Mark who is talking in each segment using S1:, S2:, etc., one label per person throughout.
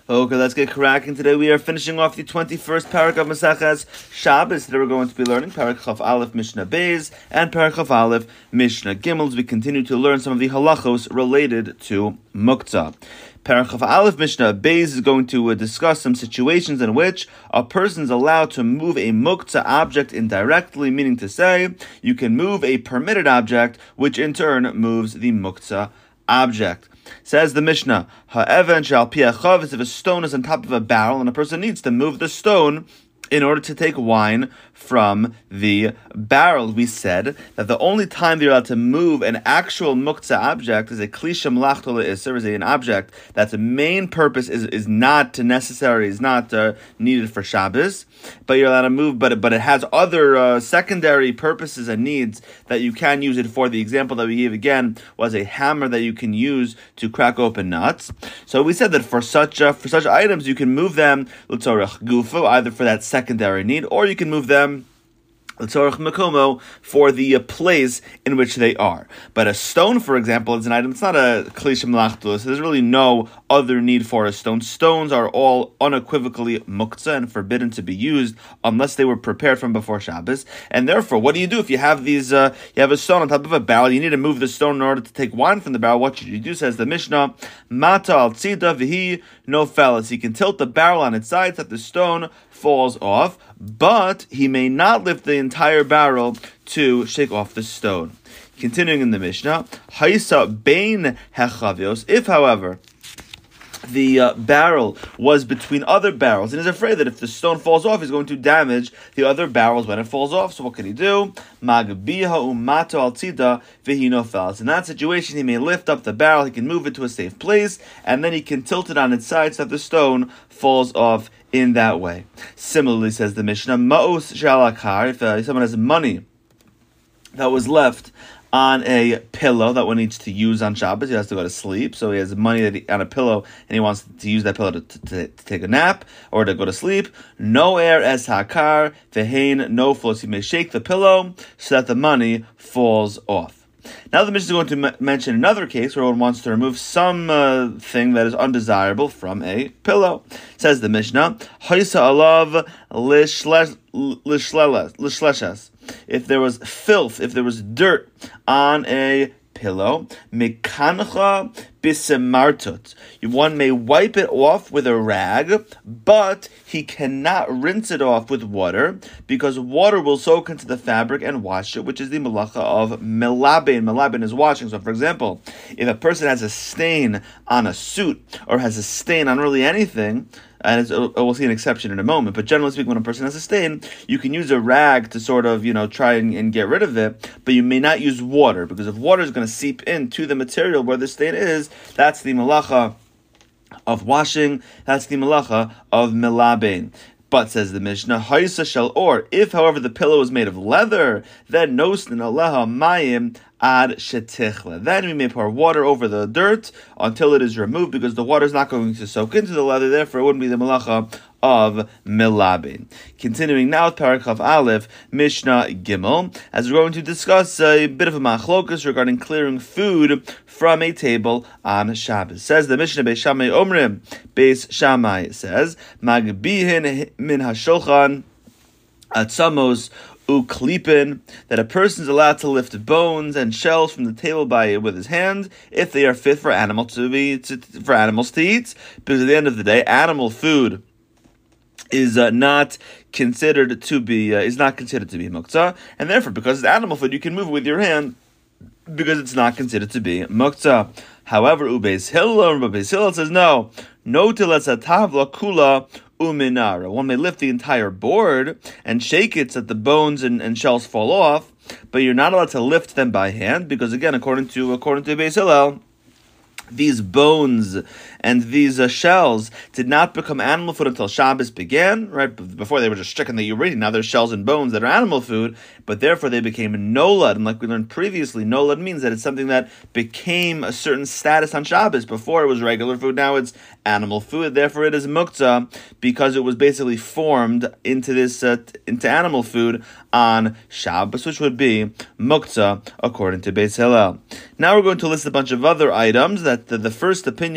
S1: Okay, let's get cracking. Today we are finishing off the 21st parak of Maseches Shabbos. Today we're going to be learning Parak Chaf Aleph Mishnah Beis and Parak Chaf Aleph Mishnah Gimel as we continue to learn some of the halachos related to Muktzah. Parak Chaf Aleph Mishnah Beis is going to discuss some situations in which a person is allowed to move a Muktzah object indirectly, meaning to say, you can move a permitted object, which in turn moves the Muktzah object. Says the Mishnah, Ha'even shal piachav is if a stone is on top of a barrel and a person needs to move the stone in order to take wine from the barrel. We said that the only time they're allowed to move an actual muktzah object is a klisha melachto le'isser, is an object that's main purpose is not necessary, is not needed for Shabbos, but you're allowed to move, but it has other secondary purposes and needs that you can use it for. The example that we gave again was a hammer that you can use to crack open nuts. So we said that for such items you can move them l'tzorech gufo, either for that secondary need, or you can move them l'tzorech makomo, for the place in which they are. But a stone, for example, is an item. It's not a klisha melachto, so there's really no other need for a stone. Stones are all unequivocally muktzah and forbidden to be used unless they were prepared from before Shabbos. And therefore, what do you do if you have these? You have a stone on top of a barrel. You need to move the stone in order to take wine from the barrel. What should you do? Says the Mishnah, Mata al tzida v'hi no fellas. He can tilt the barrel on its side so that the stone falls off, but he may not lift the entire barrel to shake off the stone. Continuing in the Mishnah, Haisa bein hechavios. If, however, the barrel was between other barrels and is afraid that if the stone falls off, he's going to damage the other barrels when it falls off. So what can he do? Magbiha umato al tzida v'hino falas. In that situation, he may lift up the barrel, he can move it to a safe place, and then he can tilt it on its side so that the stone falls off in that way. Similarly, says the Mishnah, Ma'os shalakar, if someone has money that was left on a pillow that one needs to use on Shabbos, he has to go to sleep, so he has money on a pillow and he wants to use that pillow to take a nap or to go to sleep. No air es hakar vehein no flows. He may shake the pillow so that the money falls off. Now the Mishnah is going to mention another case where one wants to remove some thing that is undesirable from a pillow. Says the Mishnah, Haisa alav lishleshas. If there was filth, if there was dirt on a pillow, mekancha bisemartut. One may wipe it off with a rag, but he cannot rinse it off with water because water will soak into the fabric and wash it, which is the malacha of melaben. Melaben is washing. So, for example, if a person has a stain on a suit or has a stain on really anything, and we'll see an exception in a moment, but generally speaking, when a person has a stain, you can use a rag to sort of, try and get rid of it, but you may not use water, because if water is going to seep into the material where the stain is, that's the malacha of washing, that's the malacha of melaben. But, says the Mishnah, Haisa shel or, if, however, the pillow is made of leather, then nosnin aleha mayim ad shetichla. Then we may pour water over the dirt until it is removed, because the water is not going to soak into the leather, therefore it wouldn't be the malacha of melabin. Continuing now with Parak Chaf Aleph, Mishnah Gimel, as we're going to discuss a bit of a machlokus regarding clearing food from a table on Shabbos. Says the Mishnah, Beis Shammai Omrim, Beis Shammai says, Magbihin min hashulchan atzamos uklipin, that a person is allowed to lift bones and shells from the table with his hand if they are fit for animals to eat, because at the end of the day, animal food is not considered to be muktzah, and therefore, because it's animal food, you can move it with your hand because it's not considered to be muktzah. However, Beis Hillel says no tilasatavla kula uminara. One may lift the entire board and shake it so that the bones and shells fall off, but you're not allowed to lift them by hand because, again, according to Beis Hillel, these bones and these shells did not become animal food until Shabbos began, right? Before they were just chicken that you were eating. Now there's shells and bones that are animal food, but therefore they became nolad. And like we learned previously, nolad means that it's something that became a certain status on Shabbos. Before it was regular food, now it's animal food. Therefore it is muktzah because it was basically formed into this into animal food on Shabbos, which would be muktzah according to Beis Hillel. Now we're going to list a bunch of other items that the first opinion would allow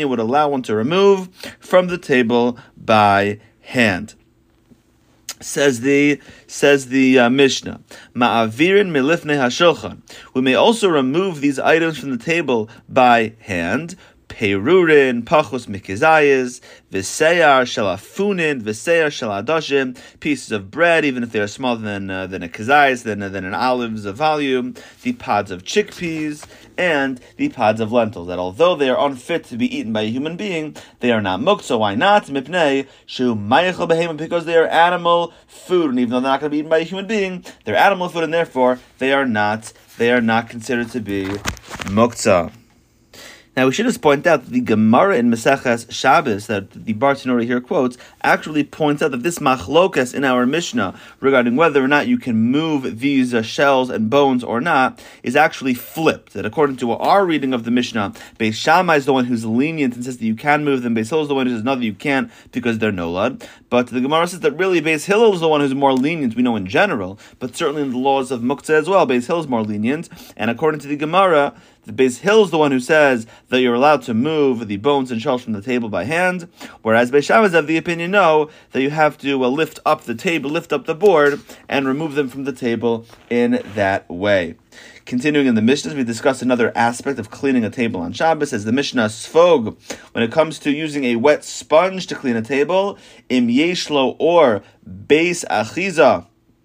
S1: not one to remove from the table by hand. Says the Mishnah, Ma'avirin milifnei hashulchan. We may also remove these items from the table by hand. Perurin, pachos mikizayis, v'seyar shalafunin, v'seyar shaladashim, pieces of bread, even if they are smaller than a kizayis, than an olive's volume, the pods of chickpeas, and the pods of lentils, that although they are unfit to be eaten by a human being, they are not muktzah. Why not? Mipnei shu mayachal behema, because they are animal food, and even though they're not going to be eaten by a human being, they're animal food, and therefore they are not considered to be muktzah. Now, we should just point out that the Gemara in Maseches Shabbos, that the Bartanura here quotes, actually points out that this machlokas in our Mishnah regarding whether or not you can move these shells and bones or not is actually flipped. That according to our reading of the Mishnah, Beis Shammai is the one who's lenient and says that you can move them. Beis Hillel is the one who says no, that you can't because they're nolad. But the Gemara says that really Beis Hillel is the one who's more lenient, we know in general, but certainly in the laws of Muktzah as well, Beis Hillel is more lenient. And according to the Gemara, the Beis Hillel is the one who says that you're allowed to move the bones and shells from the table by hand, whereas Beis Shammai is of the opinion, no, that you have to lift up the table, lift up the board, and remove them from the table in that way. Continuing in the Mishnah, we discuss another aspect of cleaning a table on Shabbos, as the Mishnah Sfog, when it comes to using a wet sponge to clean a table, im yeshlo or beis achiza,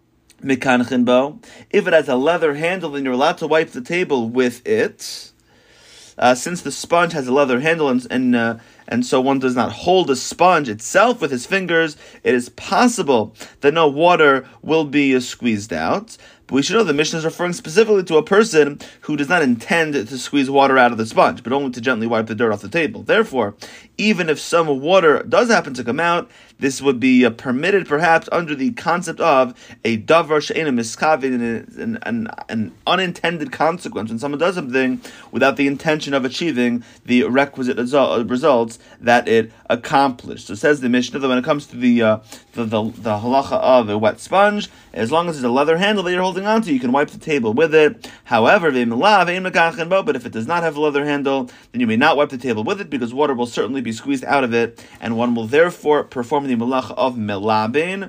S1: if it has a leather handle, then you're allowed to wipe the table with it. Since the sponge has a leather handle and so one does not hold the sponge itself with his fingers, it is possible that no water will be squeezed out. But we should know the Mishnah is referring specifically to a person who does not intend to squeeze water out of the sponge, but only to gently wipe the dirt off the table. Therefore, even if some water does happen to come out, this would be permitted perhaps under the concept of a davar she'ena miskavin, an unintended consequence, when someone does something without the intention of achieving the requisite results that it accomplished. So says the Mishnah that when it comes to the halacha of a wet sponge, as long as it's a leather handle that you're holding onto, you can wipe the table with it. However, but if it does not have a leather handle, then you may not wipe the table with it, because water will certainly be squeezed out of it, and one will therefore perform the malacha of melabin,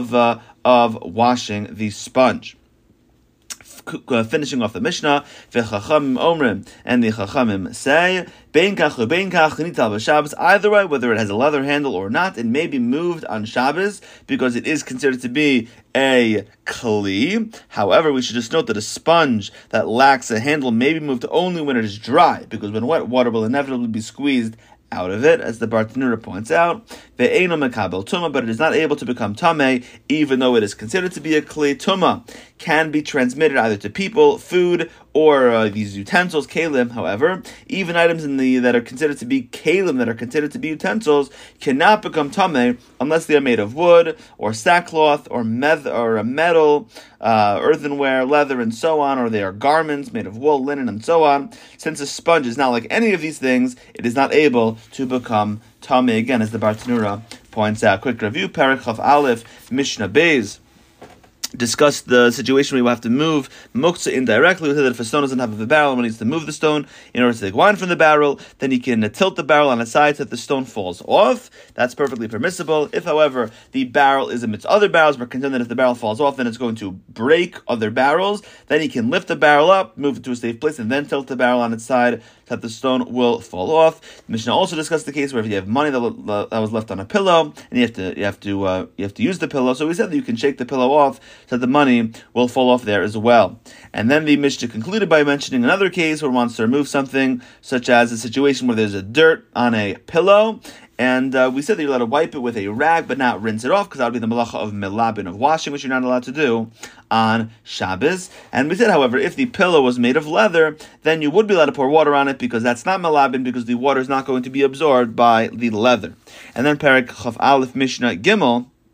S1: of washing the sponge. Finishing off the Mishnah, v'chachamim omrim, and the chachamim say, bein kach u'bein kach nital b'Shabbos. Either way, whether it has a leather handle or not, it may be moved on Shabbos because it is considered to be a kli. However, we should just note that a sponge that lacks a handle may be moved only when it is dry, because when wet, water will inevitably be squeezed out of it, as the Bartanura points out. Ve'eino mekabel tuma, but it is not able to become tameh, even though it is considered to be a kli. Tuma can be transmitted either to people, food, or these utensils, kalim. However, even items that are considered to be kalim, that are considered to be utensils, cannot become tameh unless they are made of wood, or sackcloth, or a metal, earthenware, leather, and so on, or they are garments made of wool, linen, and so on. Since a sponge is not like any of these things, it is not able to become tameh, again, as the Bartanura points out. Quick review, Perek Chaf Aleph, Mishnah Beis, discuss the situation where you have to move muktzah indirectly. We said that if a stone is on top of a barrel, one needs to move the stone in order to take wine from the barrel. Then you can tilt the barrel on its side so that the stone falls off. That's perfectly permissible. If, however, the barrel is amidst other barrels, we're concerned that if the barrel falls off, then it's going to break other barrels. Then you can lift the barrel up, move it to a safe place, and then tilt the barrel on its side so that the stone will fall off. The Mishnah also discussed the case where if you have money that was left on a pillow and you have to use the pillow. So we said that you can shake the pillow off so that the money will fall off there as well. And then the Mishnah concluded by mentioning another case where one wants to remove something, such as a situation where there's a dirt on a pillow, and we said that you're allowed to wipe it with a rag, but not rinse it off, because that would be the malacha of melabin, of washing, which you're not allowed to do on Shabbos. And we said, however, if the pillow was made of leather, then you would be allowed to pour water on it, because that's not melabin, because the water is not going to be absorbed by the leather. And then Perek Chaf Aleph Mishnah Gimel,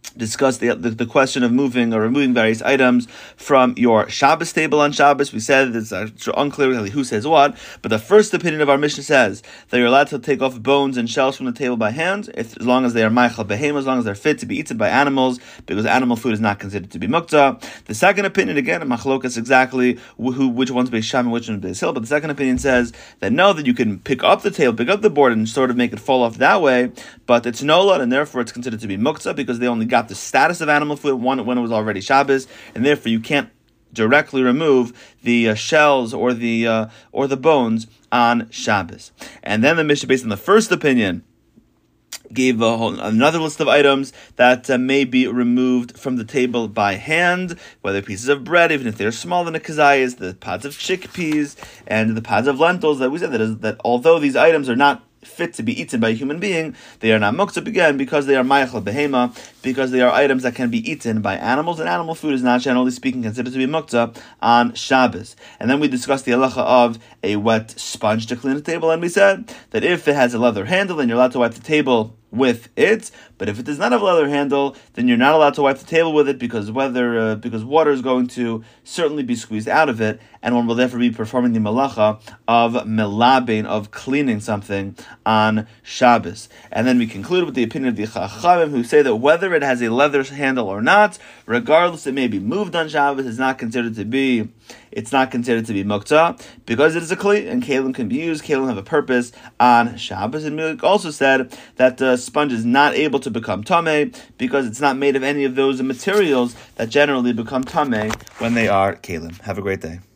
S1: discuss the question of moving or removing various items from your Shabbos table on Shabbos. We said it's unclear who says what, but the first opinion of our Mishnah says that you're allowed to take off bones and shells from the table by hand, as long as they are meichel behem, as long as they're fit to be eaten by animals, because animal food is not considered to be muktzah. The second opinion, again, machlokas exactly which one's Beis Shammai and which one's Beis Hillel, but the second opinion says that no, that you can pick up the table, pick up the board, and sort of make it fall off that way, but it's nolad, and therefore it's considered to be muktzah because they only got the status of animal food when it was already Shabbos, and therefore you can't directly remove the shells or the bones on Shabbos. And then the Mishnah, based on the first opinion, gave another list of items that may be removed from the table by hand, whether pieces of bread, even if they're smaller than a kazayas, the pods of chickpeas, and the pods of lentils. That we said that although these items are not fit to be eaten by a human being, they are not muktzah again because they are meichel behema, because they are items that can be eaten by animals, and animal food is not, generally speaking, considered to be muktzah on Shabbos. And then we discussed the halacha of a wet sponge to clean the table, and we said that if it has a leather handle, then you're allowed to wipe the table with it, but if it does not have a leather handle, then you're not allowed to wipe the table with it because water is going to certainly be squeezed out of it, and one will therefore be performing the malacha of melabein, of cleaning something on Shabbos. And then we conclude with the opinion of the Chachamim, who say that whether it has a leather handle or not, regardless, it may be moved on Shabbos, it's not considered to be muktzah because it is a kli, and kalim can be used. Kalim have a purpose on Shabbos. And we also said that the sponge is not able to become tameh because it's not made of any of those materials that generally become tameh when they are kalim. Have a great day.